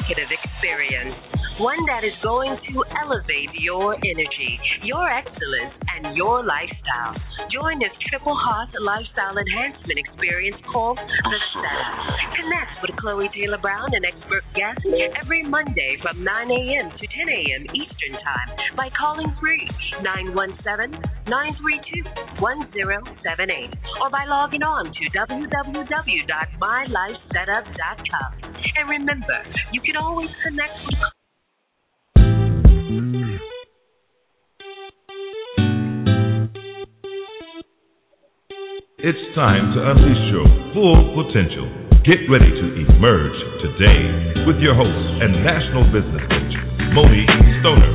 executive experience. One that is going to elevate your energy, your excellence, and your lifestyle. Join this triple hot lifestyle enhancement experience called The Setup. Connect with Chloe Taylor Brown and expert guests every Monday from 9 a.m. to 10 a.m. Eastern Time by calling free 917-932-1078 or by logging on to www.mylifesetup.com. And remember, you can always connect with It's time to unleash your full potential. Get ready to emerge today with your host and national business coach, Monique Stoner.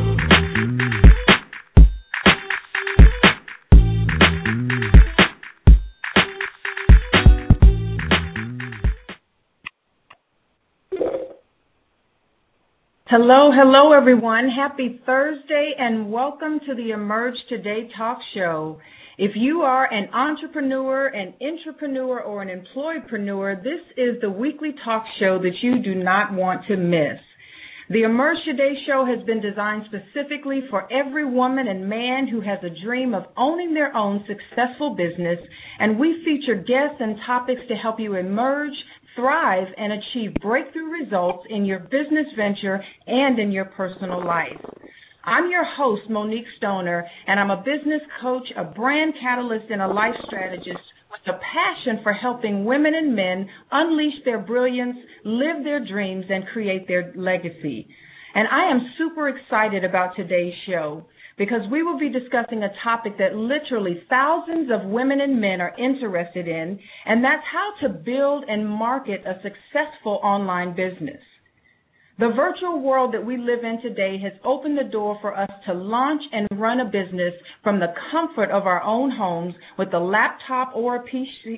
Hello, everyone. Happy Thursday, and welcome to the Emerge Today Talk Show. If you are an entrepreneur, an intrapreneur, or an employpreneur, this is the weekly talk show that you do not want to miss. The Emerge Today show has been designed specifically for every woman and man who has a dream of owning their own successful business, and we feature guests and topics to help you emerge, thrive, and achieve breakthrough results in your business venture and in your personal life. I'm your host, Monique Stoner, and I'm a business coach, a brand catalyst, and a life strategist with a passion for helping women and men unleash their brilliance, live their dreams, and create their legacy. And I am super excited about today's show because we will be discussing a topic that literally thousands of women and men are interested in, and that's how to build and market a successful online business. The virtual world that we live in today has opened the door for us to launch and run a business from the comfort of our own homes with a laptop or a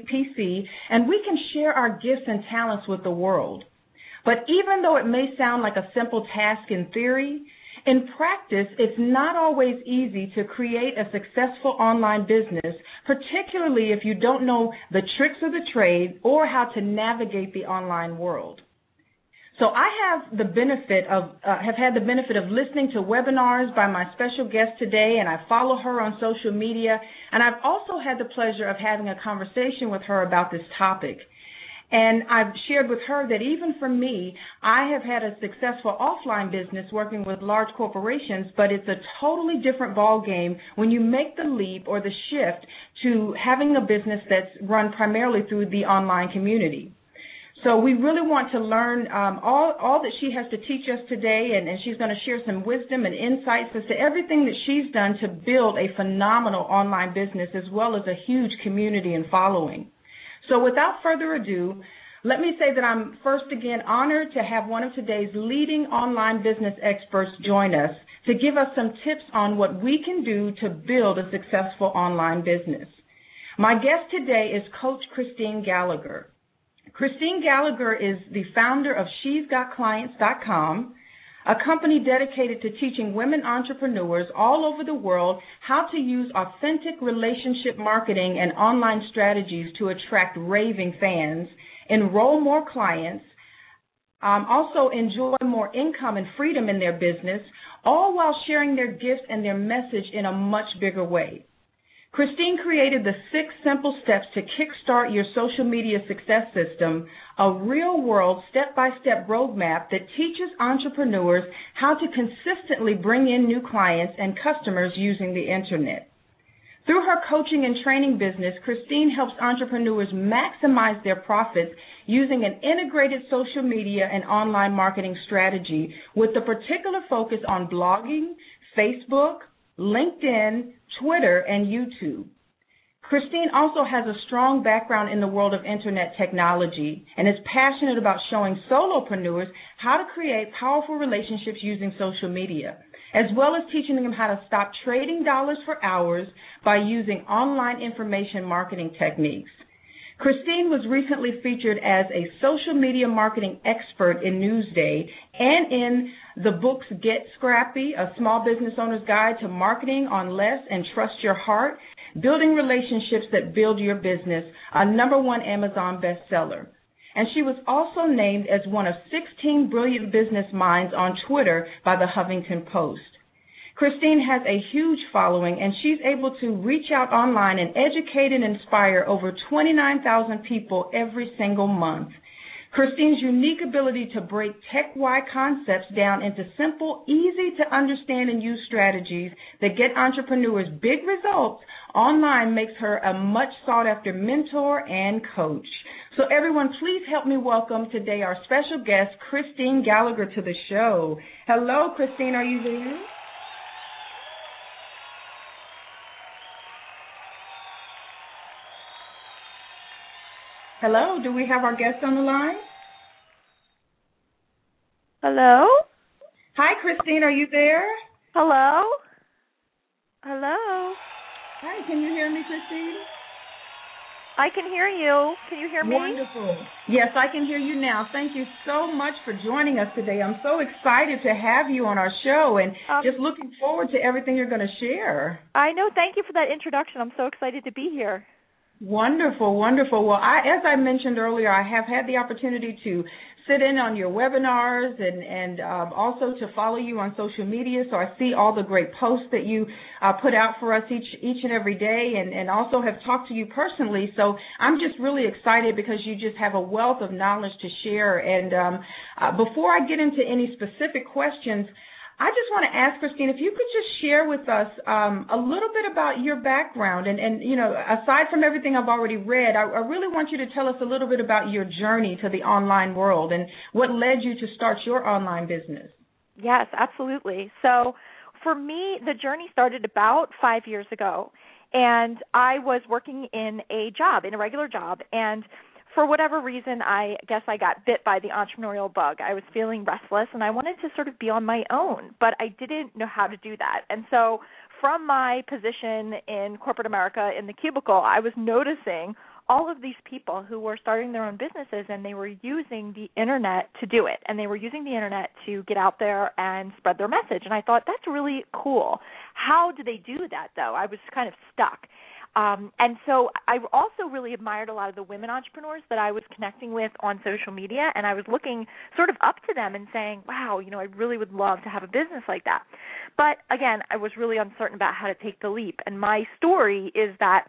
PC, and we can share our gifts and talents with the world. But even though it may sound like a simple task in theory, in practice, it's not always easy to create a successful online business, particularly if you don't know the tricks of the trade or how to navigate the online world. So I have had the benefit of listening to webinars by my special guest today, and I follow her on social media, and I've also had the pleasure of having a conversation with her about this topic. And I've shared with her that even for me, I have had a successful offline business working with large corporations, but it's a totally different ballgame when you make the leap or the shift to having a business that's run primarily through the online community. So we really want to learn all that she has to teach us today, and she's going to share some wisdom and insights as to everything that she's done to build a phenomenal online business as well as a huge community and following. So without further ado, let me say that I'm first again honored to have one of today's leading online business experts join us to give us some tips on what we can do to build a successful online business. My guest today is Coach Christine Gallagher. Christine Gallagher is the founder of She'sGotClients.com, a company dedicated to teaching women entrepreneurs all over the world how to use authentic relationship marketing and online strategies to attract raving fans, enroll more clients, also enjoy more income and freedom in their business, all while sharing their gifts and their message in a much bigger way. Christine created the 6 simple steps to kickstart your social media success system, a real-world, step-by-step roadmap that teaches entrepreneurs how to consistently bring in new clients and customers using the Internet. Through her coaching and training business, Christine helps entrepreneurs maximize their profits using an integrated social media and online marketing strategy with a particular focus on blogging, Facebook, LinkedIn, Twitter, and YouTube. Christine also has a strong background in the world of Internet technology and is passionate about showing solopreneurs how to create powerful relationships using social media, as well as teaching them how to stop trading dollars for hours by using online information marketing techniques. Christine was recently featured as a social media marketing expert in Newsday and in the books Get Scrappy, A Small Business Owner's Guide to Marketing on Less and Trust Your Heart, Building Relationships That Build Your Business, a #1 Amazon bestseller. and she was also named as one of 16 brilliant business minds on Twitter by the Huffington Post. Christine has a huge following, and she's able to reach out online and educate and inspire over 29,000 people every single month. Christine's unique ability to break tech-wide concepts down into simple, easy-to-understand and use strategies that get entrepreneurs big results online makes her a much-sought-after mentor and coach. So everyone, please help me welcome today our special guest, Christine Gallagher, to the show. Hello, Christine, are you there? Hello, do we have our guest on the line? Hello? Hi, Christine, are you there? Hello? Hello? Hi, can you hear me, Christine? I can hear you. Can you hear me? Wonderful. Yes, I can hear you now. Thank you so much for joining us today. I'm so excited to have you on our show and just looking forward to everything you're going to share. I know. Thank you for that introduction. I'm so excited to be here. Wonderful, wonderful. Well, as I mentioned earlier, I have had the opportunity to sit in on your webinars and also to follow you on social media. So I see all the great posts that you put out for us each and every day, and also have talked to you personally. So I'm just really excited because you just have a wealth of knowledge to share. And before I get into any specific questions, I just want to ask, Christine, if you could just share with us a little bit about your background. And, you know, aside from everything I've already read, I really want you to tell us a little bit about your journey to the online world and what led you to start your online business. Yes, absolutely. So for me, the journey started about 5 years ago, and I was working in a regular job, and for whatever reason, I guess I got bit by the entrepreneurial bug. I was feeling restless, and I wanted to sort of be on my own, but I didn't know how to do that. And so from my position in corporate America in the cubicle, I was noticing all of these people who were starting their own businesses, and they were using the Internet to do it, and they were using the Internet to get out there and spread their message. And I thought, that's really cool. How do they do that, though? I was kind of stuck. And so I also really admired a lot of the women entrepreneurs that I was connecting with on social media, and I was looking sort of up to them and saying, wow, you know, I really would love to have a business like that. But again, I was really uncertain about how to take the leap. And my story is that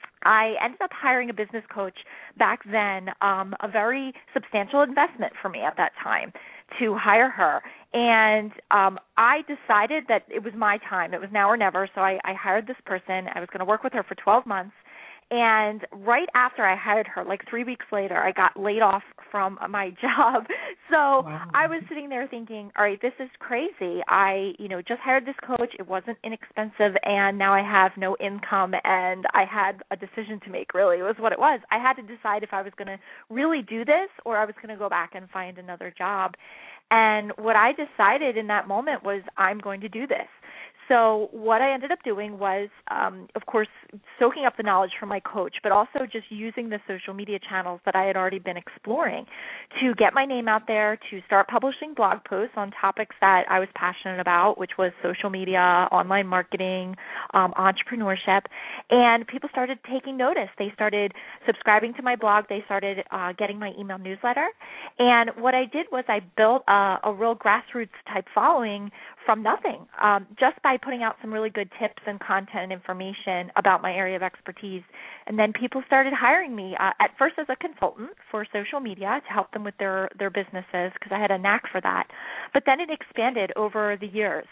I ended up hiring a business coach back then, a very substantial investment for me at that time to hire her. And I decided that it was my time. It was now or never. So I hired this person. I was going to work with her for 12 months. And right after I hired her, like 3 weeks later, I got laid off from my job. So wow. I was sitting there thinking, all right, this is crazy. I, just hired this coach. It wasn't inexpensive, and now I have no income, and I had a decision to make, really. It was what it was. I had to decide if I was going to really do this or I was going to go back and find another job. And what I decided in that moment was, I'm going to do this. So what I ended up doing was, of course, soaking up the knowledge from my coach, but also just using the social media channels that I had already been exploring to get my name out there, to start publishing blog posts on topics that I was passionate about, which was social media, online marketing, entrepreneurship. And people started taking notice. They started subscribing to my blog. They started getting my email newsletter. And what I did was I built a real grassroots type following from nothing, just by putting out some really good tips and content and information about my area of expertise. And then people started hiring me, at first as a consultant for social media to help them with their businesses, because I had a knack for that. But then it expanded over the years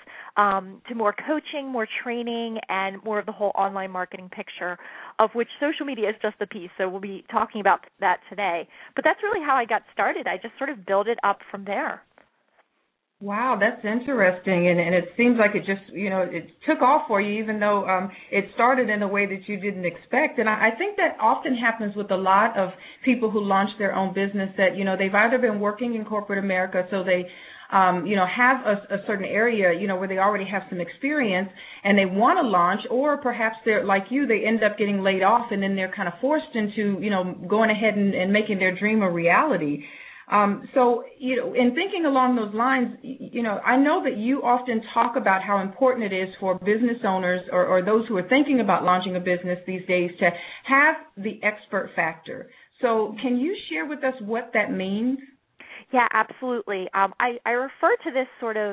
to more coaching, more training, and more of the whole online marketing picture, of which social media is just a piece. So we'll be talking about that today. But that's really how I got started. I just sort of built it up from there. Wow, that's interesting, and it seems like it just, it took off for you, even though it started in a way that you didn't expect. And I think that often happens with a lot of people who launch their own business, that, they've either been working in corporate America, so they have a certain area, where they already have some experience and they want to launch, or perhaps they're like you, they end up getting laid off, and then they're kind of forced into, going ahead and making their dream a reality. So, in thinking along those lines, I know that you often talk about how important it is for business owners or those who are thinking about launching a business these days to have the expert factor. So can you share with us what that means? Yeah, absolutely. I refer to this sort of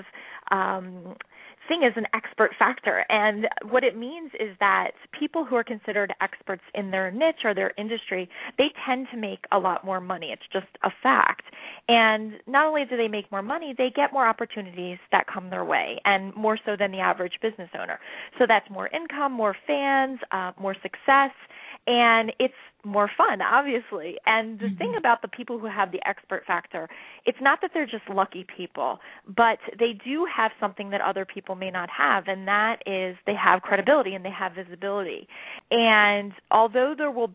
thing as an expert factor. And what it means is that people who are considered experts in their niche or their industry, they tend to make a lot more money. It's just a fact. And not only do they make more money, they get more opportunities that come their way, and more so than the average business owner. So that's more income, more fans, more success, and it's more fun, obviously. And the thing about the people who have the expert factor, it's not that they're just lucky people, but they do have something that other people may not have, and that is they have credibility and they have visibility. And although there will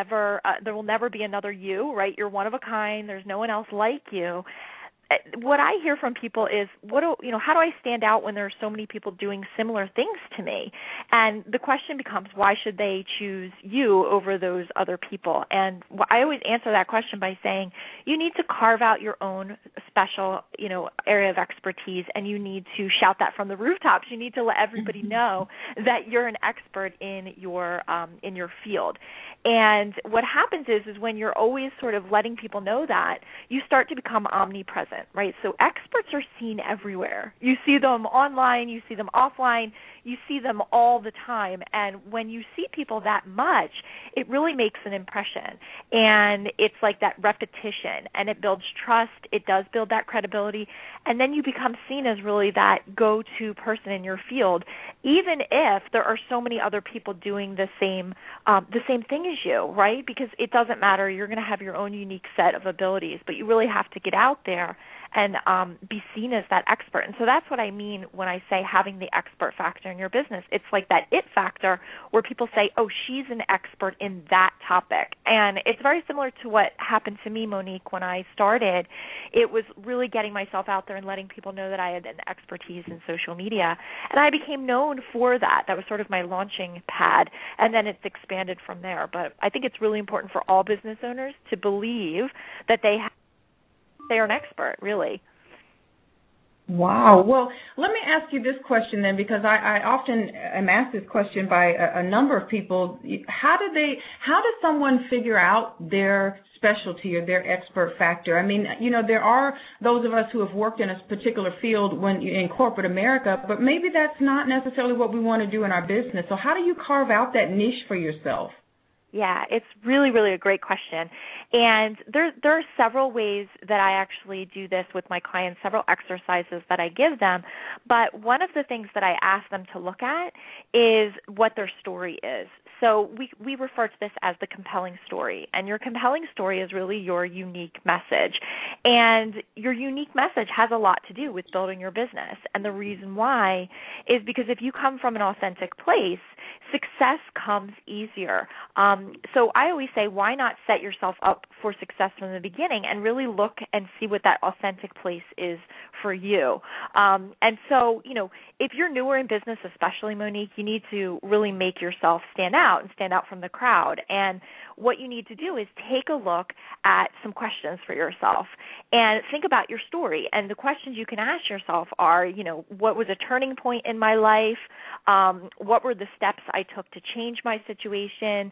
never be another you, right? You're one of a kind. There's no one else like you. What I hear from people is, how do I stand out when there are so many people doing similar things to me? And the question becomes, why should they choose you over those other people? And I always answer that question by saying, you need to carve out your own special, area of expertise, and you need to shout that from the rooftops. You need to let everybody know that you're an expert in your field. And what happens is when you're always sort of letting people know that, you start to become omnipresent, right? So experts are seen everywhere. You see them online, you see them offline, you see them all the time. And when you see people that much, it really makes an impression. And it's like that repetition, and it builds trust. It does build that credibility. And then you become seen as really that go-to person in your field, even if there are so many other people doing the same thing as you, right? Because it doesn't matter. You're going to have your own unique set of abilities, but you really have to get out there and be seen as that expert. And so that's what I mean when I say having the expert factor in your business. It's like that it factor where people say, oh, she's an expert in that topic. And it's very similar to what happened to me, Monique, when I started. It was really getting myself out there and letting people know that I had an expertise in social media. And I became known for that. That was sort of my launching pad. And then it's expanded from there. But I think it's really important for all business owners to believe that they are an expert, really. Wow. Well, let me ask you this question then, because I often am asked this question by a number of people. How does someone figure out their specialty or their expert factor? I mean, there are those of us who have worked in a particular field in corporate America, but maybe that's not necessarily what we want to do in our business. So how do you carve out that niche for yourself? Yeah, it's really, really a great question. And there are several ways that I actually do this with my clients, several exercises that I give them. But one of the things that I ask them to look at is what their story is. So we refer to this as the compelling story. And your compelling story is really your unique message. And your unique message has a lot to do with building your business. And the reason why is because if you come from an authentic place, success comes easier. So I always say, why not set yourself up for success from the beginning and really look and see what that authentic place is for you. And so, if you're newer in business, especially, Monique, you need to really make yourself stand out and stand out from the crowd. And what you need to do is take a look at some questions for yourself and think about your story. And the questions you can ask yourself are, what was a turning point in my life? What were the steps I took to change my situation?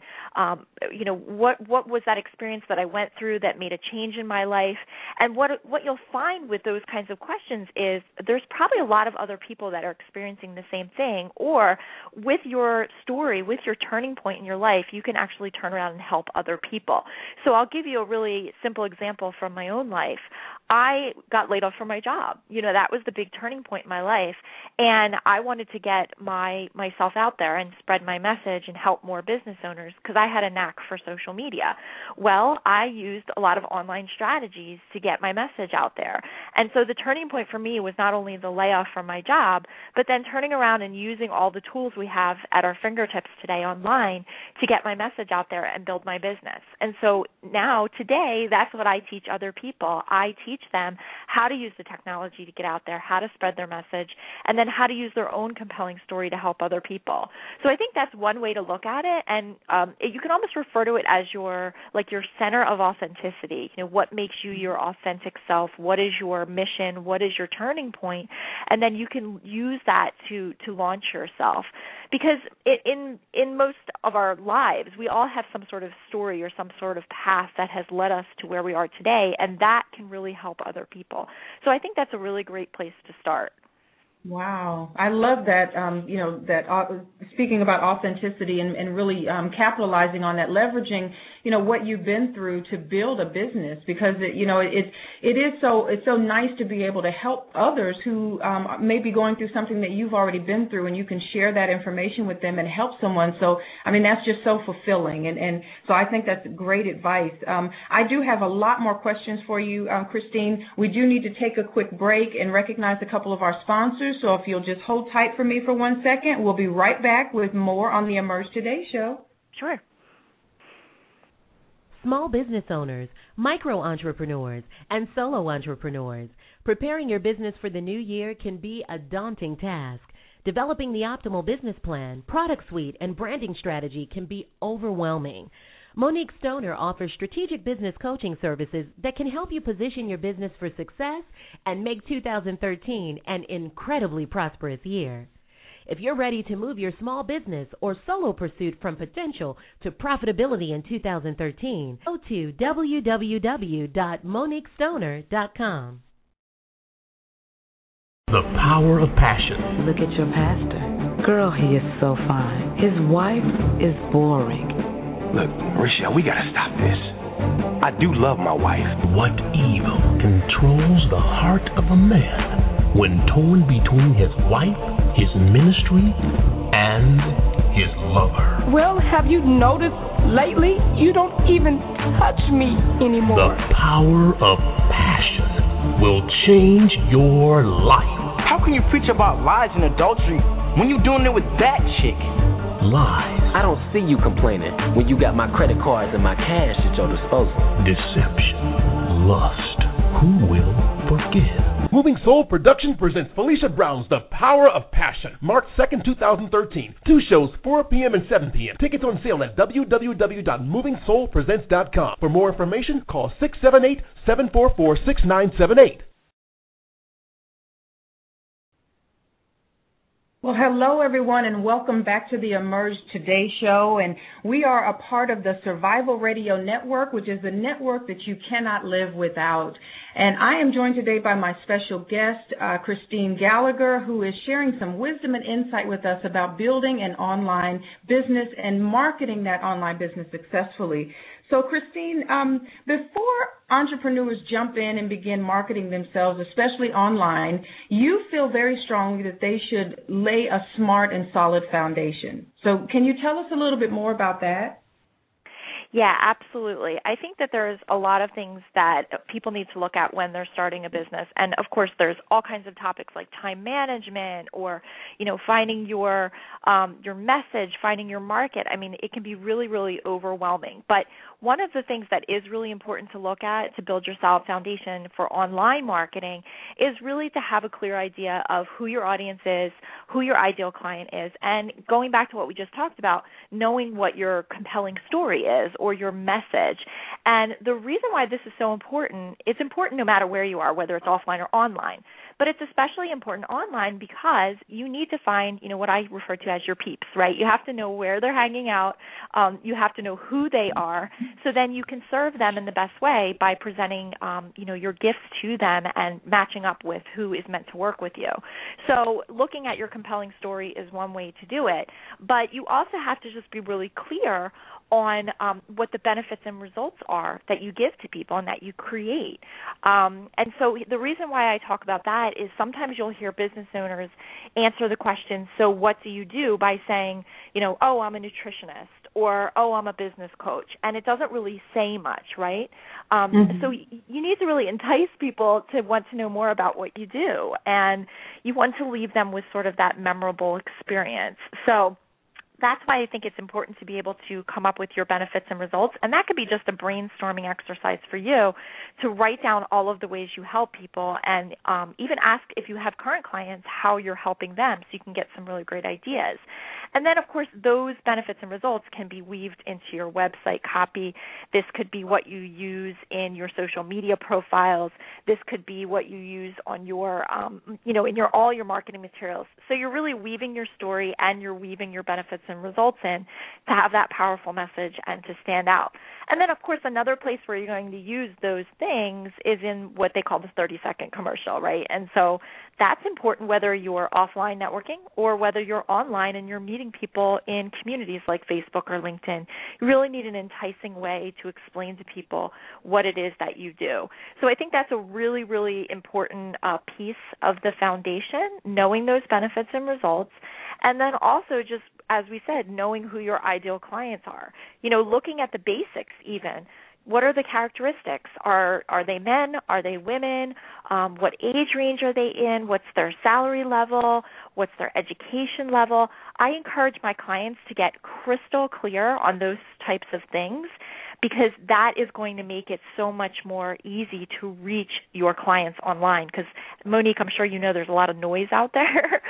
What was that experience that I went through that made a change in my life? And what you'll find with those kinds of questions is there's probably a lot of other people that are experiencing the same thing, or with your story, with your turning point in your life, you can actually turn around and help other people. So I'll give you a really simple example from my own life. I got laid off from my job. That was the big turning point in my life, and I wanted to get myself out there and spread my message and help more business owners because I had a knack for social media. Well, I used a lot of online strategies to get my message out there. And so the turning point for me was not only the layoff from my job, but then turning around and using all the tools we have at our fingertips today online to get my message out there and build my business. And so now, today, that's what I teach other people. I teach them how to use the technology to get out there, how to spread their message, and then how to use their own compelling story to help other people. So I think that's one way to look at it, and you can almost refer to it as your center of authenticity. What makes you your authentic self? What is your mission? What is your turning point? And then you can use that to launch yourself. Because in most of our lives, we all have some sort of story or some sort of path that has led us to where we are today, and that can really help other people. So I think that's a really great place to start. Wow. I love that, speaking about authenticity and really capitalizing on that, leveraging, what you've been through to build a business, because, it's so nice to be able to help others who may be going through something that you've already been through, and you can share that information with them and help someone. So, that's just so fulfilling. And so I think that's great advice. I do have a lot more questions for you, Christine. We do need to take a quick break and recognize a couple of our sponsors. So if you'll just hold tight for me for 1 second, we'll be right back with more on the Emerge Today show. Sure. Small business owners, micro-entrepreneurs, and solo entrepreneurs, preparing your business for the new year can be a daunting task. Developing the optimal business plan, product suite, and branding strategy can be overwhelming. Monique Stoner offers strategic business coaching services that can help you position your business for success and make 2013 an incredibly prosperous year. If you're ready to move your small business or solo pursuit from potential to profitability in 2013, go to www.moniquestoner.com. The power of passion. Look at your pastor. Girl, he is so fine. His wife is boring. Look, Rochelle, we gotta stop this. I do love my wife. What evil controls the heart of a man when torn between his wife, his ministry, and his lover? Well, have you noticed lately you don't even touch me anymore? The power of passion will change your life. How can you preach about lies and adultery when you're doing it with that chick? Lies. I don't see you complaining when you got my credit cards and my cash at your disposal. Deception. Lust. Who will forgive? Moving Soul Production presents Felicia Brown's The Power of Passion, March 2nd, 2013. 2 shows, 4 p.m. and 7 p.m. Tickets on sale at www.movingsoulpresents.com. For more information, call 678-744-6978. Well, hello, everyone, and welcome back to the Emerge Today show. And we are a part of the Survival Radio Network, which is a network that you cannot live without. And I am joined today by my special guest, Christine Gallagher, who is sharing some wisdom and insight with us about building an online business and marketing that online business successfully. So, Christine, before entrepreneurs jump in and begin marketing themselves, especially online, you feel very strongly that they should lay a smart and solid foundation. So can you tell us a little bit more about that? Yeah, absolutely. I think that there's a lot of things that people need to look at when they're starting a business. And, of course, there's all kinds of topics like time management or, finding your message, finding your market. I mean, it can be really, really overwhelming. But one of the things that is really important to look at to build your solid foundation for online marketing is really to have a clear idea of who your audience is, who your ideal client is, and going back to what we just talked about, knowing what your compelling story is or your message. And the reason why this is so important, it's important no matter where you are, whether it's offline or online. But it's especially important online because you need to find, what I refer to as your peeps, right? You have to know where they're hanging out. You have to know who they are. So then you can serve them in the best way by presenting, your gifts to them and matching up with who is meant to work with you. So looking at your compelling story is one way to do it. But you also have to just be really clear on what the benefits and results are that you give to people and that you create. And so the reason why I talk about that is sometimes you'll hear business owners answer the question, so what do you do, by saying, oh, I'm a nutritionist, or, oh, I'm a business coach. And it doesn't really say much, right? So you need to really entice people to want to know more about what you do. And you want to leave them with sort of that memorable experience. So that's why I think it's important to be able to come up with your benefits and results. And that could be just a brainstorming exercise for you to write down all of the ways you help people, and even ask if you have current clients how you're helping them, so you can get some really great ideas. And then, of course, those benefits and results can be weaved into your website copy. This could be what you use in your social media profiles. This could be what you use on your, in all your marketing materials. So you're really weaving your story and you're weaving your benefits and results in to have that powerful message and to stand out. And then, of course, another place where you're going to use those things is in what they call the 30-second commercial, right? And so that's important whether you're offline networking or whether you're online and you're meeting people in communities like Facebook or LinkedIn. You really need an enticing way to explain to people what it is that you do. So I think that's a really, really important piece of the foundation, knowing those benefits and results, and then also just, as we said, knowing who your ideal clients are. Looking at the basics even. What are the characteristics? Are they men? Are they women? What age range are they in? What's their salary level? What's their education level? I encourage my clients to get crystal clear on those types of things, because that is going to make it so much more easy to reach your clients online. Because, Monique, I'm sure you know there's a lot of noise out there.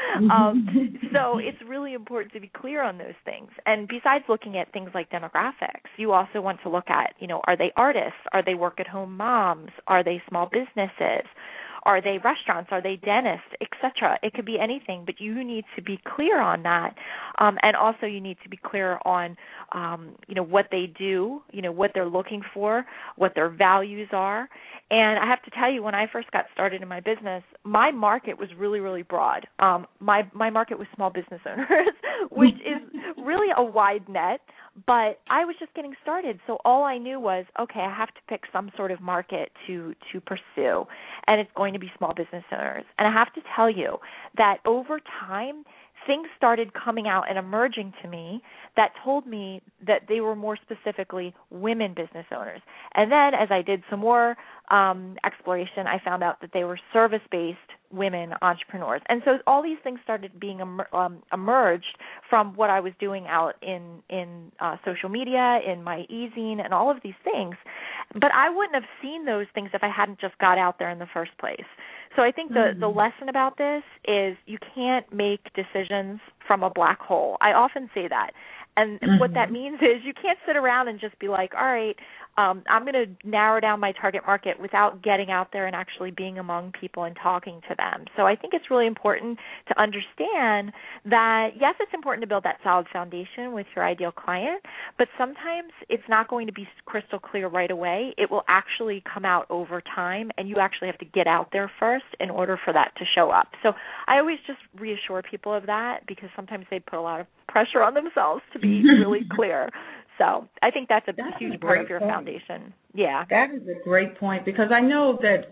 So it's really important to be clear on those things. And besides looking at things like demographics, you also want to look at, are they artists? Are they work-at-home moms? Are they small businesses? Are they restaurants? Are they dentists, etc.? It could be anything, but you need to be clear on that. And also you need to be clear on, what they do, what they're looking for, what their values are. And I have to tell you, when I first got started in my business, my market was really, really broad. My market was small business owners, which is really a wide net. But I was just getting started, so all I knew was, okay, I have to pick some sort of market to pursue, and it's going to be small business owners. And I have to tell you that over time, things started coming out and emerging to me that told me that they were more specifically women business owners. And then as I did some more exploration, I found out that they were service-based women entrepreneurs. And so all these things started being emerged from what I was doing out in social media, in my e-zine, and all of these things. But I wouldn't have seen those things if I hadn't just got out there in the first place. So I think the lesson about this is you can't make decisions from a black hole. I often say that. And what that means is you can't sit around and just be like, all right, I'm going to narrow down my target market without getting out there and actually being among people and talking to them. So I think it's really important to understand that, yes, it's important to build that solid foundation with your ideal client, but sometimes it's not going to be crystal clear right away. It will actually come out over time, and you actually have to get out there first in order for that to show up. So I always just reassure people of that, because sometimes they put a lot of pressure on themselves to be really clear. So I think that's a huge part of your foundation. Yeah. That is a great point, because I know that,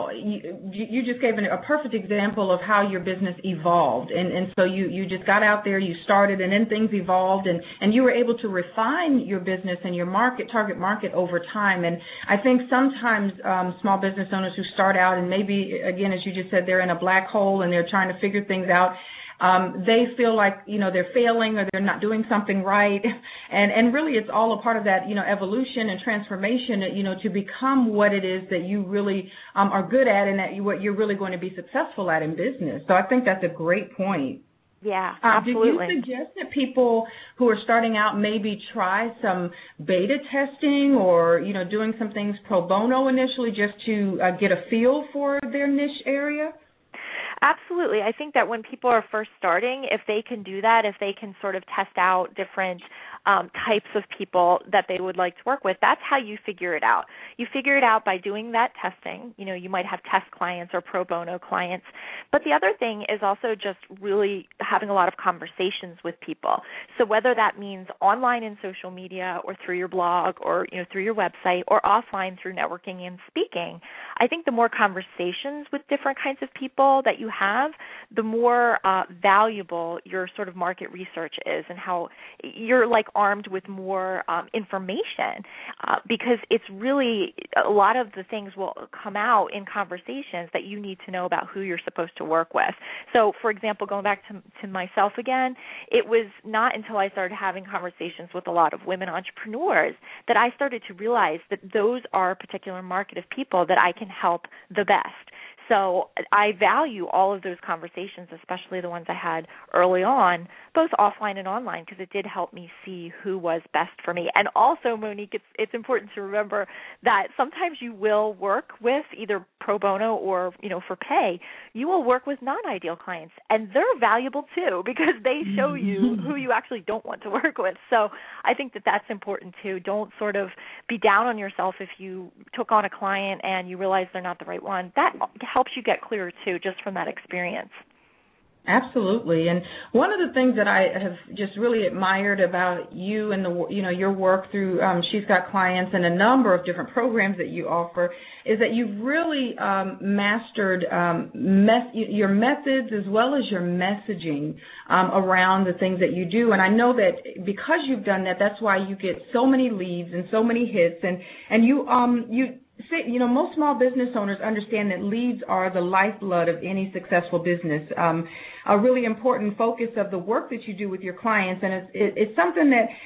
you just gave a perfect example of how your business evolved. And so you just got out there, you started, and then things evolved, and you were able to refine your business and your target market over time. And I think sometimes small business owners who start out and maybe, again, as you just said, they're in a black hole and they're trying to figure things out, they feel like, they're failing or they're not doing something right. And really it's all a part of that, evolution and transformation, to become what it is that you really are good at and that what you're really going to be successful at in business. So I think that's a great point. Yeah, absolutely. Do you suggest that people who are starting out maybe try some beta testing or, doing some things pro bono initially just to get a feel for their niche area? Absolutely. I think that when people are first starting, if they can do that, if they can sort of test out different types of people that they would like to work with, that's how you figure it out. You figure it out by doing that testing. You might have test clients or pro bono clients. But the other thing is also just really having a lot of conversations with people. So whether that means online in social media or through your blog or, through your website or offline through networking and speaking, I think the more conversations with different kinds of people that you have, the more valuable your sort of market research is, and how you're like armed with more information because it's really a lot of the things will come out in conversations that you need to know about who you're supposed to work with. So, for example, going back to myself again, it was not until I started having conversations with a lot of women entrepreneurs that I started to realize that those are a particular market of people that I can help the best. So I value all of those conversations, especially the ones I had early on, both offline and online, because it did help me see who was best for me. And also, Monique, it's important to remember that sometimes you will work with either pro bono or, for pay, you will work with non-ideal clients, and they're valuable too because they show you who you actually don't want to work with. So I think that that's important too. Don't sort of be down on yourself if you took on a client and you realize they're not the right one. That helps you get clearer too, just from that experience. Absolutely. And one of the things that I have just really admired about you and your work through She's Got Clients and a number of different programs that you offer is that you've really mastered your methods as well as your messaging around the things that you do. And I know that because you've done that, that's why you get so many leads and so many hits. And you most small business owners understand that leads are the lifeblood of any successful business. A really important focus of the work that you do with your clients, and it's something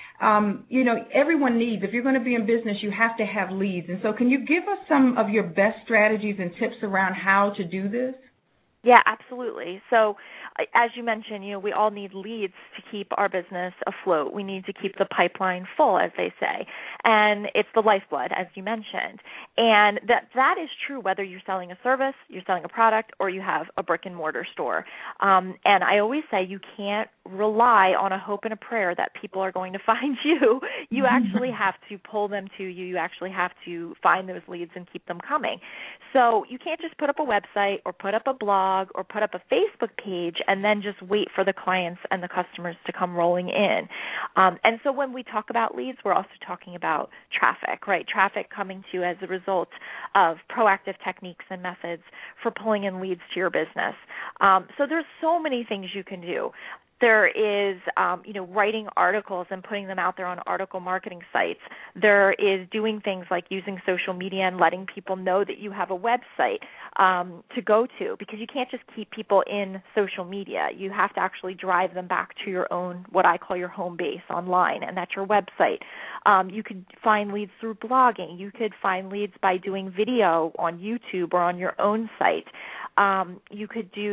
that everyone needs. If you're going to be in business, you have to have leads. And so, can you give us some of your best strategies and tips around how to do this? Yeah, absolutely. So as you mentioned, we all need leads to keep our business afloat. We need to keep the pipeline full, as they say. And it's the lifeblood, as you mentioned. And that is true whether you're selling a service, you're selling a product, or you have a brick and mortar store. And I always say you can't rely on a hope and a prayer that people are going to find you. You actually have to pull them to you. You actually have to find those leads and keep them coming. So you can't just put up a website or put up a blog or put up a Facebook page and then just wait for the clients and the customers to come rolling in. And so when we talk about leads, we're also talking about traffic, right? Traffic coming to you as a result of proactive techniques and methods for pulling in leads to your business. So there's so many things you can do. There is, writing articles and putting them out there on article marketing sites. There is doing things like using social media and letting people know that you have a website to go to, because you can't just keep people in social media. You have to actually drive them back to your own, what I call your home base online, and that's your website. You could find leads through blogging. You could find leads by doing video on YouTube or on your own site. You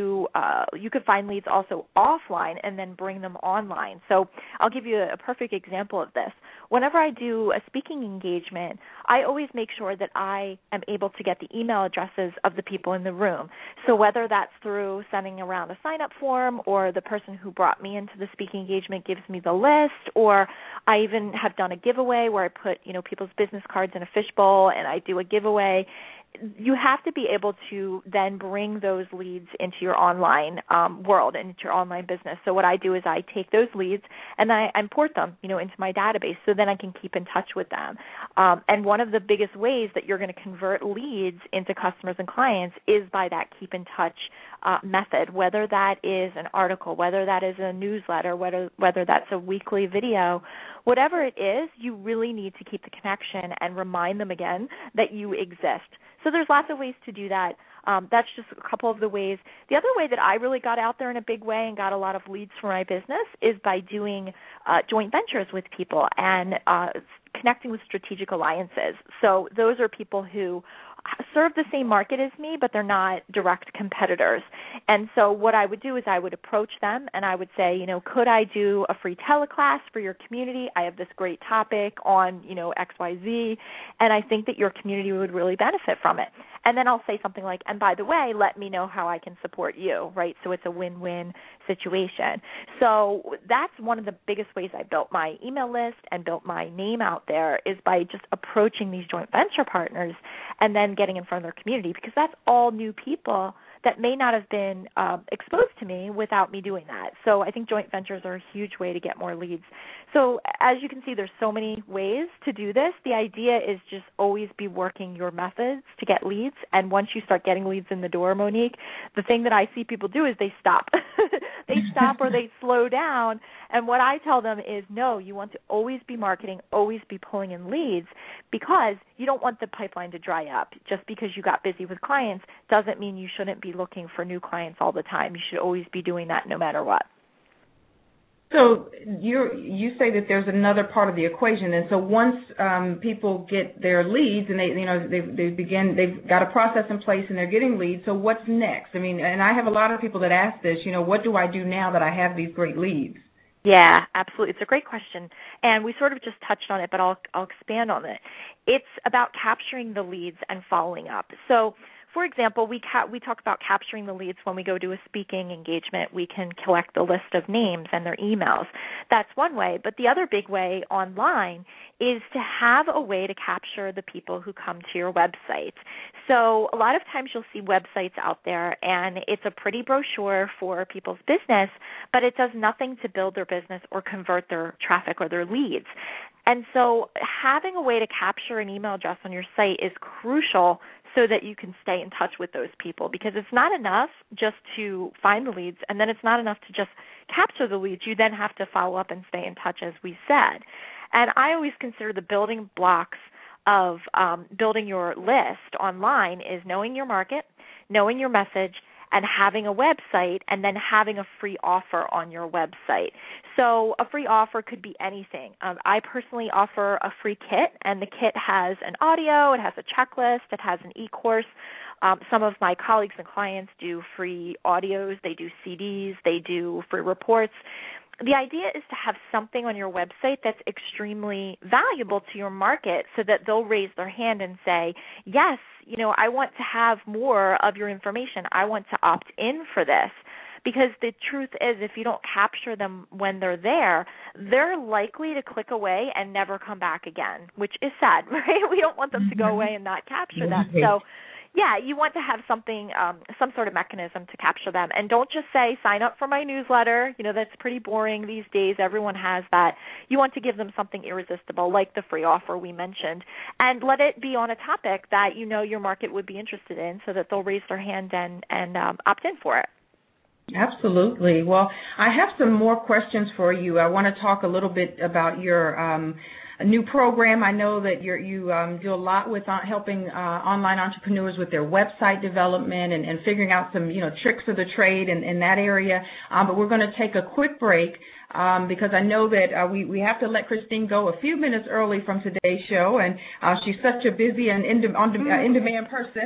could find leads also offline and then bring them online. So I'll give you a perfect example of this. Whenever I do a speaking engagement, I always make sure that I am able to get the email addresses of the people in the room. So whether that's through sending around a sign-up form, or the person who brought me into the speaking engagement gives me the list, or I even have done a giveaway where I put, people's business cards in a fishbowl and I do a giveaway. You have to be able to then bring those leads into your online world and into your online business. So what I do is I take those leads and I import them, into my database, so then I can keep in touch with them. And one of the biggest ways that you're going to convert leads into customers and clients is by that keep in touch method, whether that is an article, whether that is a newsletter, whether that's a weekly video. Whatever it is, you really need to keep the connection and remind them again that you exist. So there's lots of ways to do that. That's just a couple of the ways. The other way that I really got out there in a big way and got a lot of leads for my business is by doing joint ventures with people and connecting with strategic alliances. So those are people who serve the same market as me, but they're not direct competitors. And so what I would do is I would approach them and I would say, could I do a free teleclass for your community? I have this great topic on, XYZ, and I think that your community would really benefit from it. And then I'll say something like, and by the way, let me know how I can support you, right? So it's a win-win situation. So that's one of the biggest ways I built my email list and built my name out there, is by just approaching these joint venture partners and then getting in front of their community, because that's all new people that may not have been exposed to me without me doing that. So I think joint ventures are a huge way to get more leads. So as you can see, there's so many ways to do this. The idea is just always be working your methods to get leads. And once you start getting leads in the door, Monique, the thing that I see people do is they stop. They stop or they slow down. And what I tell them is, no, you want to always be marketing, always be pulling in leads, because you don't want the pipeline to dry up. Just because you got busy with clients doesn't mean you shouldn't be looking for new clients all the time. You should always be doing that no matter what. So you say that there's another part of the equation, and so once people get their leads and they've got a process in place and they're getting leads. So what's next? I mean, and I have a lot of people that ask this. What do I do now that I have these great leads? Yeah, absolutely. It's a great question, and we sort of just touched on it, but I'll expand on it. It's about capturing the leads and following up. So, for example, we talk about capturing the leads when we go to a speaking engagement. We can collect the list of names and their emails. That's one way. But the other big way online is to have a way to capture the people who come to your website. So a lot of times you'll see websites out there, and it's a pretty brochure for people's business, but it does nothing to build their business or convert their traffic or their leads. And so having a way to capture an email address on your site is crucial so that you can stay in touch with those people, because it's not enough just to find the leads, and then it's not enough to just capture the leads. You then have to follow up and stay in touch, as we said. And I always consider the building blocks of building your list online is knowing your market, knowing your message, and having a website, and then having a free offer on your website. So a free offer could be anything. I personally offer a free kit, and the kit has an audio, it has a checklist, it has an e-course. Some of my colleagues and clients do free audios, they do CDs, they do free reports. The idea is to have something on your website that's extremely valuable to your market so that they'll raise their hand and say, yes, I want to have more of your information. I want to opt in for this. Because the truth is, if you don't capture them when they're there, they're likely to click away and never come back again, which is sad, right? We don't want them to go away and not capture them. So, yeah, you want to have something, some sort of mechanism to capture them. And don't just say, sign up for my newsletter. That's pretty boring these days. Everyone has that. You want to give them something irresistible, like the free offer we mentioned, and let it be on a topic that your market would be interested in, so that they'll raise their hand and opt in for it. Absolutely. Well, I have some more questions for you. I want to talk a little bit about your a new program. I know that you do a lot with helping online entrepreneurs with their website development and figuring out some tricks of the trade in that area. But we're going to take a quick break because I know that we have to let Christine go a few minutes early from today's show, and she's such a busy and in-demand person.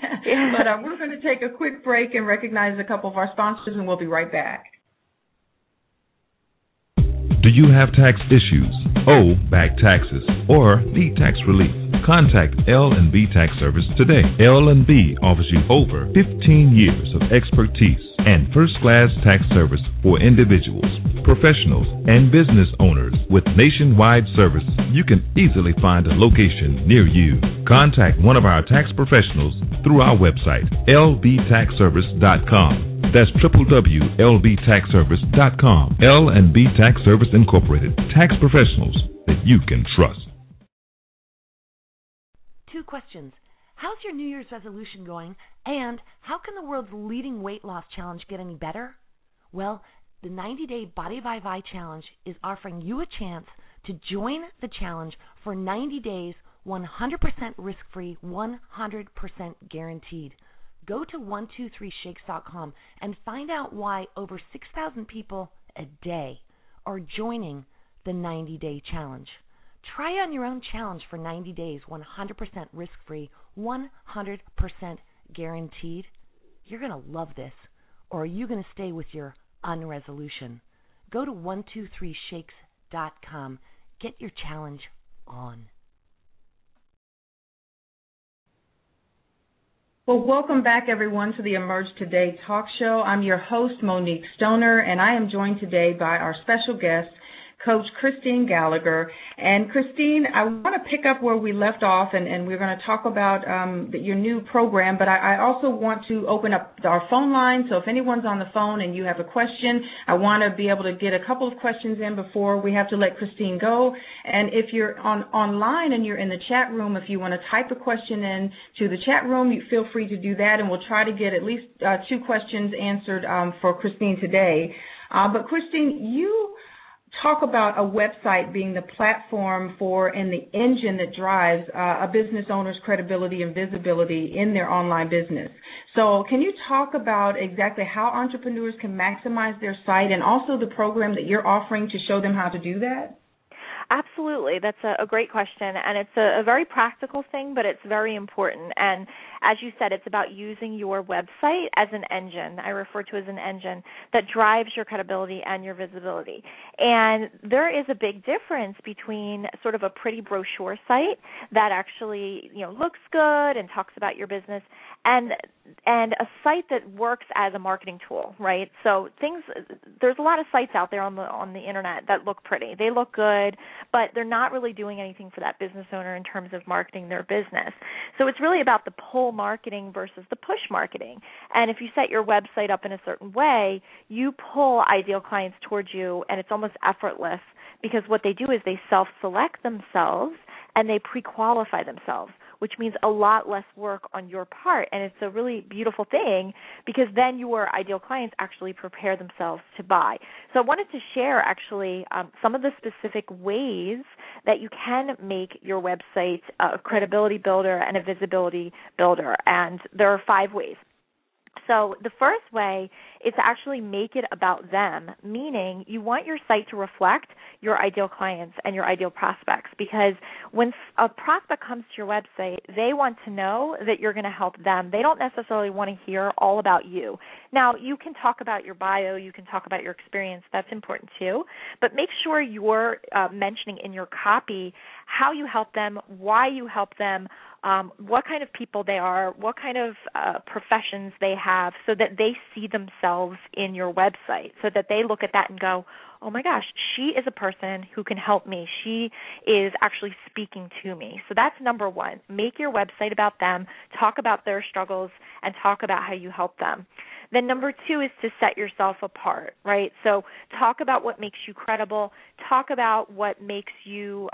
But we're going to take a quick break and recognize a couple of our sponsors, and we'll be right back. Do you have tax issues, owe back taxes, or need tax relief? Contact L&B Tax Service today. L&B offers you over 15 years of expertise and first-class tax service for individuals, professionals, and business owners. With nationwide service, you can easily find a location near you. Contact one of our tax professionals through our website, lbtaxservice.com. That's www.lbtaxservice.com. L&B Tax Service Incorporated. Tax professionals that you can trust. 2 questions. How's your New Year's resolution going? And how can the world's leading weight loss challenge get any better? Well, the 90-day Body by Vi Challenge is offering you a chance to join the challenge for 90 days, 100% risk-free, 100% guaranteed. Go to 123shakes.com and find out why over 6,000 people a day are joining the 90-day challenge. Try on your own challenge for 90 days, 100% risk-free, 100% guaranteed. You're going to love this. Or are you going to stay with your unresolution? Go to 123shakes.com. Get your challenge on. Well, welcome back, everyone, to the Emerge Today talk show. I'm your host, Monique Stoner, and I am joined today by our special guest, Coach Christine Gallagher. And Christine, I want to pick up where we left off, and we're going to talk about your new program, but I also want to open up our phone line. So if anyone's on the phone and you have a question, I want to be able to get a couple of questions in before we have to let Christine go. And if you're online and you're in the chat room, if you want to type a question in to the chat room, you feel free to do that, and we'll try to get at least 2 questions answered for Christine today. But Christine, you talk about a website being the platform for and the engine that drives a business owner's credibility and visibility in their online business. So can you talk about exactly how entrepreneurs can maximize their site and also the program that you're offering to show them how to do that? Absolutely. That's a great question, and it's a very practical thing, but it's very important. And as you said, it's about using your website as an engine. I refer to as an engine that drives your credibility and your visibility. And there is a big difference between sort of a pretty brochure site that actually, looks good and talks about your business and a site that works as a marketing tool, right? So there's a lot of sites out there on the internet that look pretty. They look good, but they're not really doing anything for that business owner in terms of marketing their business. So it's really about the pull marketing versus the push marketing. And if you set your website up in a certain way, you pull ideal clients towards you, and it's almost effortless because what they do is they self-select themselves and they pre-qualify themselves, which means a lot less work on your part. And it's a really beautiful thing because then your ideal clients actually prepare themselves to buy. So I wanted to share actually some of the specific ways that you can make your website a credibility builder and a visibility builder. And there are 5 ways. So the first way is to actually make it about them, meaning you want your site to reflect your ideal clients and your ideal prospects, because when a prospect comes to your website, they want to know that you're going to help them. They don't necessarily want to hear all about you. Now, you can talk about your bio, you can talk about your experience. That's important too, but make sure you're mentioning in your copy how you help them, why you help them, what kind of people they are, what kind of professions they have, so that they see themselves in your website, so that they look at that and go, oh my gosh, she is a person who can help me. She is actually speaking to me. So that's number 1. Make your website about them, talk about their struggles, and talk about how you help them. Then number 2 is to set yourself apart, right? So talk about what makes you credible. Talk about what makes you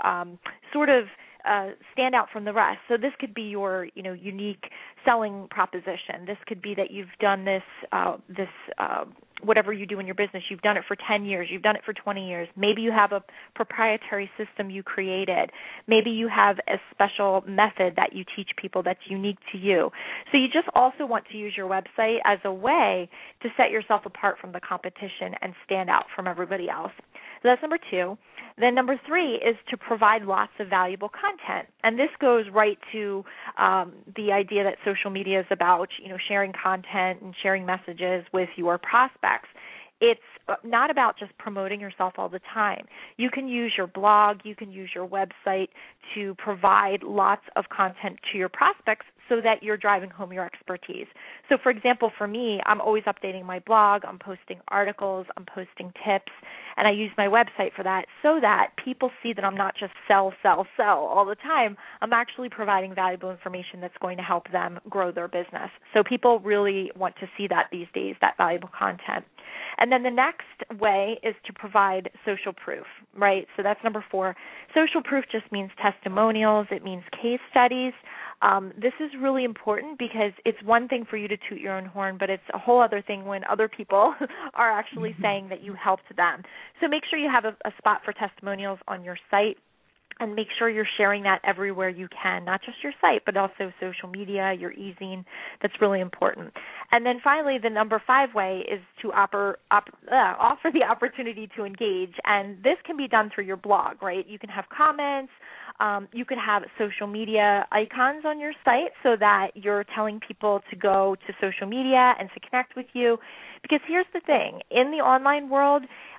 stand out from the rest. So this could be your, unique selling proposition. This could be that you've done this whatever you do in your business, you've done it for 10 years, you've done it for 20 years. Maybe you have a proprietary system you created. Maybe you have a special method that you teach people that's unique to you. So you just also want to use your website as a way to set yourself apart from the competition and stand out from everybody else. So that's number 2. Then number 3 is to provide lots of valuable content. And this goes right to the idea that social media is about, sharing content and sharing messages with your prospects. It's not about just promoting yourself all the time. You can use your blog, you can use your website to provide lots of content to your prospects so that you're driving home your expertise. So, for example, for me, I'm always updating my blog, I'm posting articles, I'm posting tips, and I use my website for that so that people see that I'm not just sell all the time. I'm actually providing valuable information that's going to help them grow their business. So people really want to see that these days, that valuable content. And then the next way is to provide social proof, right? So that's number 4. Social proof just means testimonials. It means case studies. This is really important because it's one thing for you to toot your own horn, but it's a whole other thing when other people are actually saying that you helped them. So make sure you have a spot for testimonials on your site. And make sure you're sharing that everywhere you can, not just your site, but also social media, your e-zine. That's really important. And then finally, the number 5 way is to offer the opportunity to engage. And this can be done through your blog, right? You can have comments. You could have social media icons on your site so that you're telling people to go to social media and to connect with you. Because here's the thing. In the online world,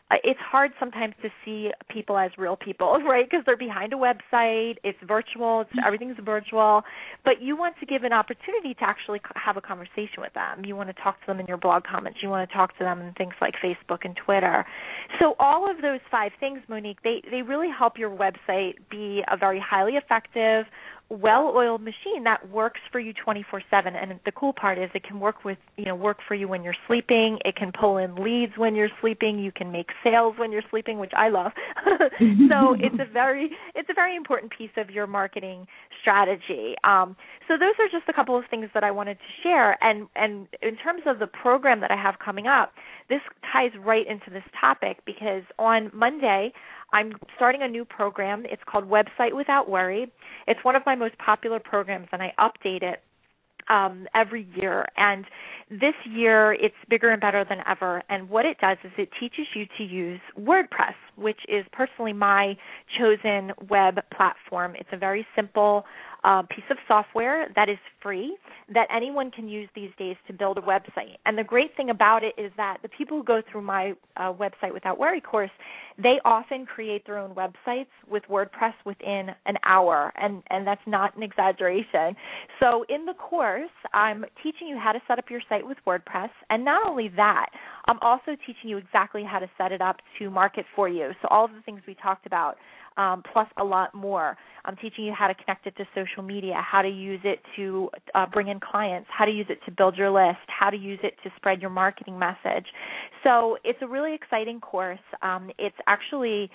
it's hard sometimes to see people as real people, right? Because they're behind a website, it's virtual, everything's virtual, but you want to give an opportunity to actually have a conversation with them. You want to talk to them in your blog comments. You want to talk to them in things like Facebook and Twitter. So all of those 5 things, Monique, they really help your website be a very highly effective, well-oiled machine that works for you 24/7. And the cool part is it can work for you when you're sleeping. It can pull in leads when you're sleeping. You can make sales when you're sleeping, which I love. So it's a very important piece of your marketing strategy. So those are just a couple of things that I wanted to share. And in terms of the program that I have coming up, this ties right into this topic because on Monday I'm starting a new program. It's called Website Without Worry. It's one of my most popular programs, and I update it every year. And this year, it's bigger and better than ever. And what it does is it teaches you to use WordPress, which is personally my chosen web platform. It's a very simple piece of software that is free that anyone can use these days to build a website. And the great thing about it is that the people who go through my Website Without Worry course, they often create their own websites with WordPress within an hour, and that's not an exaggeration. So in the course, I'm teaching you how to set up your site with WordPress, and not only that, I'm also teaching you exactly how to set it up to market for you. So all of the things we talked about, plus a lot more. I'm teaching you how to connect it to social media, how to use it to bring in clients, how to use it to build your list, how to use it to spread your marketing message. So it's a really exciting course. It's actually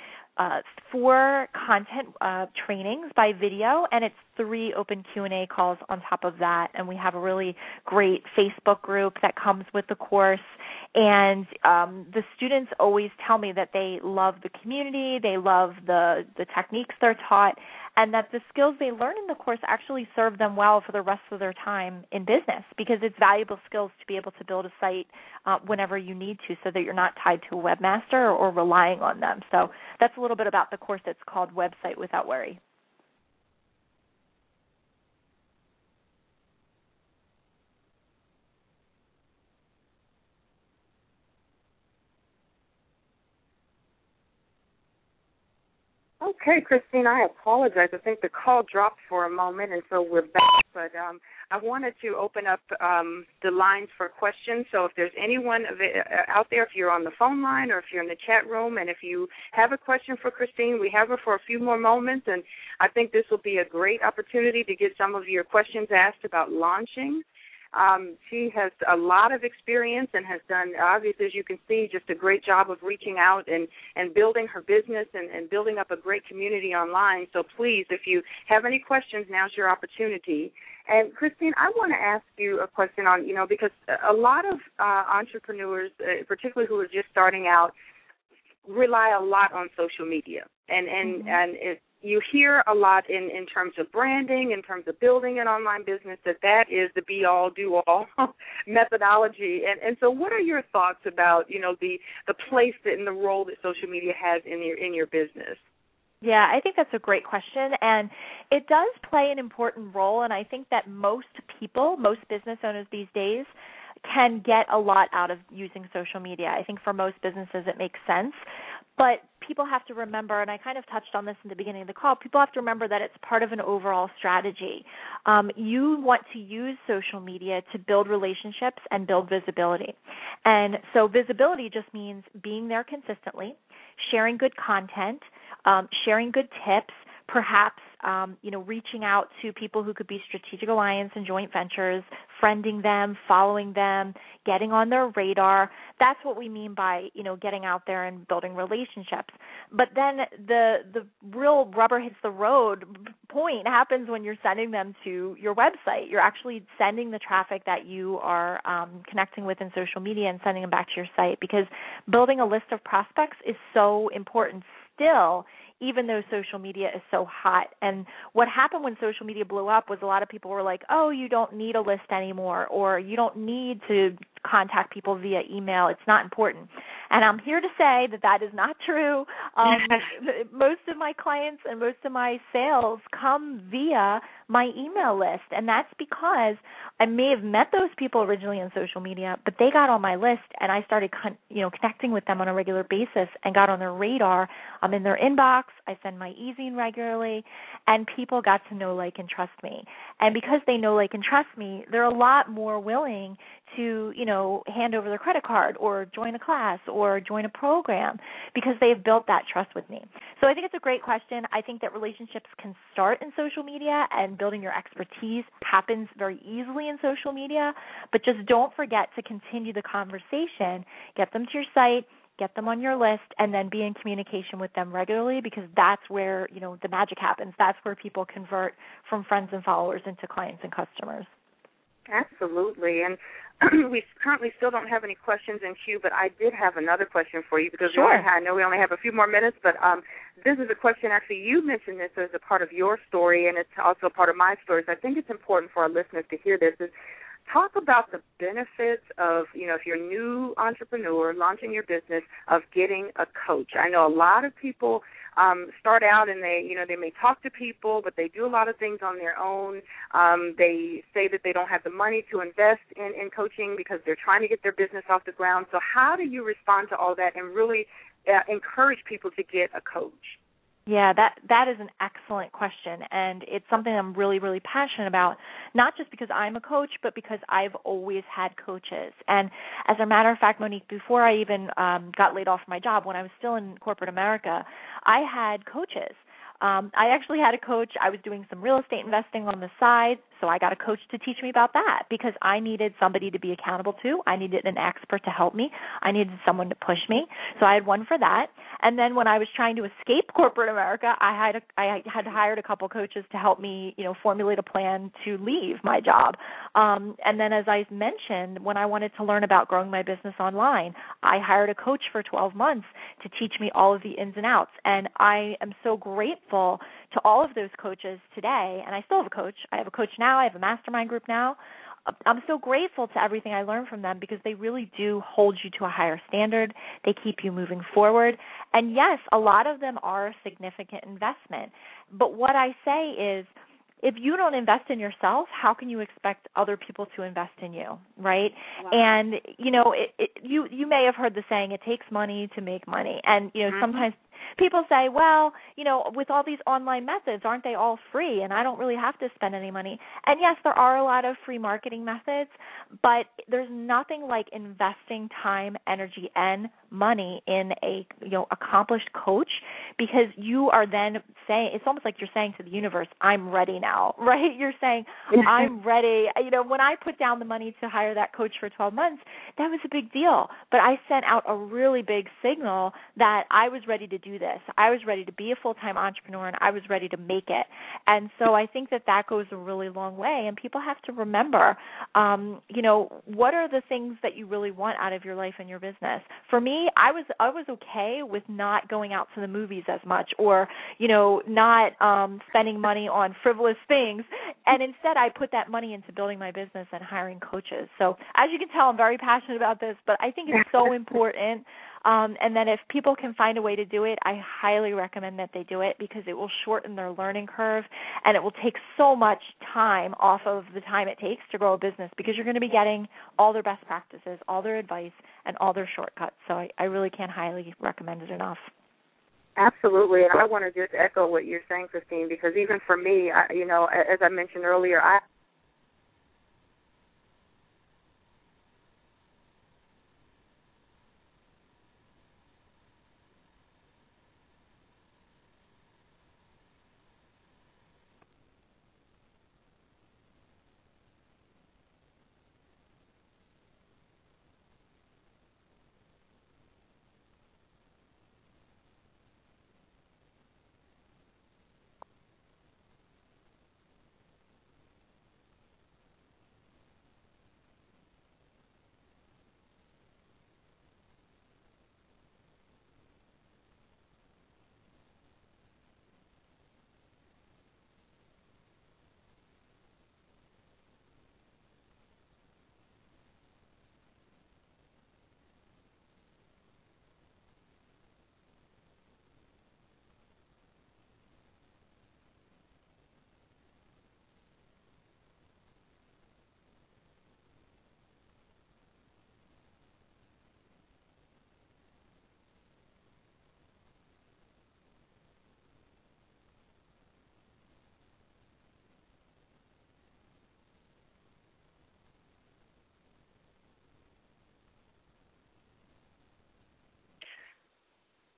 4 content trainings by video, and it's 3 open Q&A calls on top of that. And we have a really great Facebook group that comes with the course. And the students always tell me that they love the community, they love the techniques they're taught, and that the skills they learn in the course actually serve them well for the rest of their time in business, because it's valuable skills to be able to build a site whenever you need to, so that you're not tied to a webmaster or relying on them. So that's a little bit about the course that's called Website Without Worry. Okay, Christine, I apologize. I think the call dropped for a moment, and so we're back. But I wanted to open up the lines for questions. So if there's anyone out there, if you're on the phone line or if you're in the chat room, and if you have a question for Christine, we have her for a few more moments, and I think this will be a great opportunity to get some of your questions asked about launching. She has a lot of experience and has done, obviously, as you can see, just a great job of reaching out and building her business and building up a great community online. So please, if you have any questions, now's your opportunity. And, Christine, I want to ask you a question on, because a lot of entrepreneurs, particularly who are just starting out, rely a lot on social media. And you hear a lot in terms of branding, in terms of building an online business, that is the be-all, do-all methodology. And so what are your thoughts about, the place and the role that social media has in your business? Yeah, I think that's a great question, and it does play an important role, and I think that most business owners these days can get a lot out of using social media. I think for most businesses it makes sense. But people have to remember, and I kind of touched on this in the beginning of the call, people have to remember that it's part of an overall strategy. You want to use social media to build relationships and build visibility. And so visibility just means being there consistently, sharing good content, sharing good tips, perhaps reaching out to people who could be strategic alliance and joint ventures, friending them, following them, getting on their radar. That's what we mean by, getting out there and building relationships. But then the real rubber hits the road point happens when you're sending them to your website. You're actually sending the traffic that you are connecting with in social media and sending them back to your site, because building a list of prospects is so important still, even though social media is so hot. And what happened when social media blew up was a lot of people were like, oh, you don't need a list anymore, or you don't need to contact people via email. It's not important. And I'm here to say that that is not true. Most of my clients and most of my sales come via my email list, and that's because I may have met those people originally on social media, but they got on my list, and I started connecting with them on a regular basis and got on their radar. I'm in their inbox. I send my e-zine regularly, and people got to know, like, and trust me. And because they know, like, and trust me, they're a lot more willing to, hand over their credit card or join a class or join a program because they've built that trust with me. So I think it's a great question. I think that relationships can start in social media, and building your expertise happens very easily in social media, but just don't forget to continue the conversation. Get them to your site, get them on your list, and then be in communication with them regularly, because that's where, the magic happens. That's where people convert from friends and followers into clients and customers. Absolutely. And we currently still don't have any questions in queue, but I did have another question for you, because sure. I know we only have a few more minutes, but this is a question, actually, you mentioned this as a part of your story, and it's also a part of my story, so I think it's important for our listeners to hear this. Talk about the benefits of, if you're a new entrepreneur launching your business, of getting a coach. I know a lot of people start out and they may talk to people, but they do a lot of things on their own. They say that they don't have the money to invest in coaching because they're trying to get their business off the ground. So how do you respond to all that and really encourage people to get a coach? Yeah, that is an excellent question, and it's something I'm really, really passionate about, not just because I'm a coach, but because I've always had coaches. And as a matter of fact, Monique, before I even got laid off from my job, when I was still in corporate America, I had coaches. I actually had a coach. I was doing some real estate investing on the side, so I got a coach to teach me about that because I needed somebody to be accountable to. I needed an expert to help me. I needed someone to push me. So I had one for that. And then when I was trying to escape corporate America, I had hired a couple coaches to help me, formulate a plan to leave my job. And then, as I mentioned, when I wanted to learn about growing my business online, I hired a coach for 12 months to teach me all of the ins and outs. And I am so grateful to all of those coaches today. And I still have a coach. I have a coach now. I have a mastermind group now. I'm so grateful to everything I learned from them because they really do hold you to a higher standard. They keep you moving forward. And yes, a lot of them are a significant investment. But what I say is, if you don't invest in yourself, how can you expect other people to invest in you, right? Wow. And, you may have heard the saying, it takes money to make money. And, sometimes people say, well, with all these online methods, aren't they all free? And I don't really have to spend any money. And yes, there are a lot of free marketing methods, but there's nothing like investing time, energy, and money in a, accomplished coach, because you are then saying, it's almost like you're saying to the universe, I'm ready now, right? You're saying, I'm ready. When I put down the money to hire that coach for 12 months, that was a big deal. But I sent out a really big signal that I was ready to do this. I was ready to be a full-time entrepreneur, and I was ready to make it. And so I think that goes a really long way. And people have to remember, what are the things that you really want out of your life and your business? For me, I was okay with not going out to the movies as much, or not spending money on frivolous things, and instead I put that money into building my business and hiring coaches. So as you can tell, I'm very passionate about this, but I think it's so important. And then if people can find a way to do it, I highly recommend that they do it, because it will shorten their learning curve, and it will take so much time off of the time it takes to grow a business, because you're going to be getting all their best practices, all their advice, and all their shortcuts. So I really can't highly recommend it enough. Absolutely, and I want to just echo what you're saying, Christine, because even for me, as I mentioned earlier,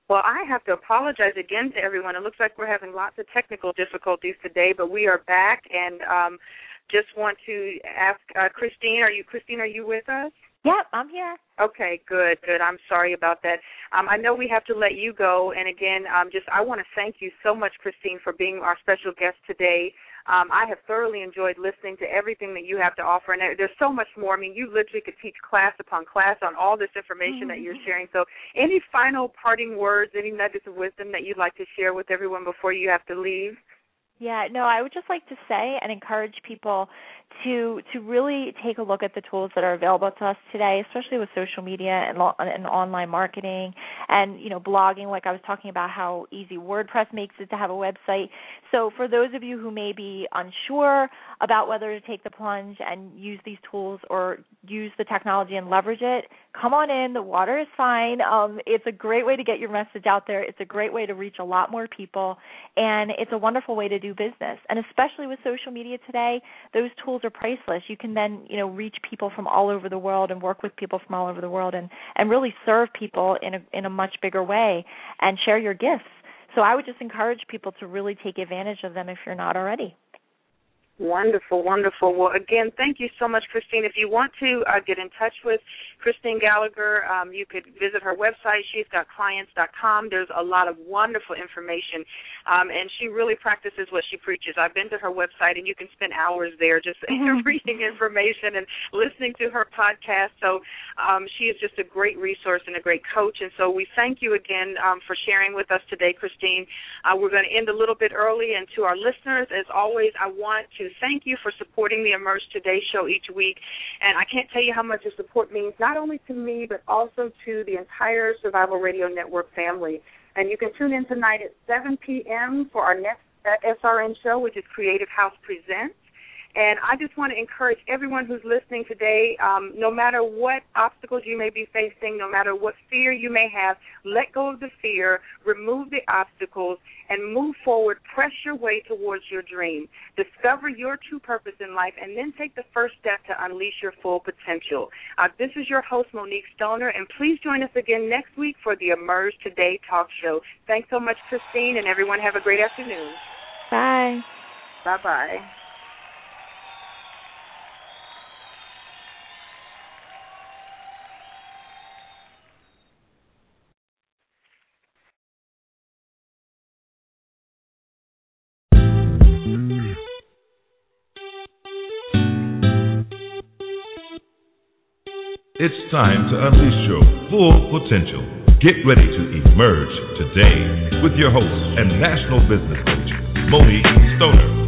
Well, I have to apologize again to everyone. It looks like we're having lots of technical difficulties today, but we are back, and just want to ask Christine. Are you with us? Yep, I'm here. Okay, good. I'm sorry about that. I know we have to let you go, and again, I want to thank you so much, Christine, for being our special guest today. I have thoroughly enjoyed listening to everything that you have to offer, and there's so much more. I mean, you literally could teach class upon class on all this information that you're sharing. So any final parting words, any nuggets of wisdom that you'd like to share with everyone before you have to leave? Yeah, no, I would just like to say and encourage people to really take a look at the tools that are available to us today, especially with social media and online marketing and, blogging, like I was talking about how easy WordPress makes it to have a website. So for those of you who may be unsure about whether to take the plunge and use these tools or use the technology and leverage it, come on in. The water is fine. It's a great way to get your message out there. It's a great way to reach a lot more people, and it's a wonderful way to do business. And especially with social media today, those tools are priceless. You can then, reach people from all over the world and work with people from all over the world and really serve people in a much bigger way and share your gifts. So I would just encourage people to really take advantage of them if you're not already. Wonderful, wonderful. Well, again, thank you so much, Christine. If you want to get in touch with Christine Gallagher, you could visit her website, she'sgotclients.com. There's a lot of wonderful information, and she really practices what she preaches. I've been to her website, and you can spend hours there just reading information and listening to her podcast. So she is just a great resource and a great coach, and so we thank you again for sharing with us today, Christine. We're going to end a little bit early, and to our listeners, as always, I want to thank you for supporting the Emerge Today show each week, and I can't tell you how much your support means, not only to me, but also to the entire Survival Radio Network family. And you can tune in tonight at 7 p.m. for our next SRN show, which is Creative House Presents. And I just want to encourage everyone who's listening today, no matter what obstacles you may be facing, no matter what fear you may have, let go of the fear, remove the obstacles, and move forward. Press your way towards your dream. Discover your true purpose in life, and then take the first step to unleash your full potential. This is your host, Monique Stoner, and please join us again next week for the Emerge Today talk show. Thanks so much, Christine, and everyone have a great afternoon. Bye. Bye-bye. It's time to unleash your full potential. Get ready to emerge today with your host and national business coach, Monique Stoner.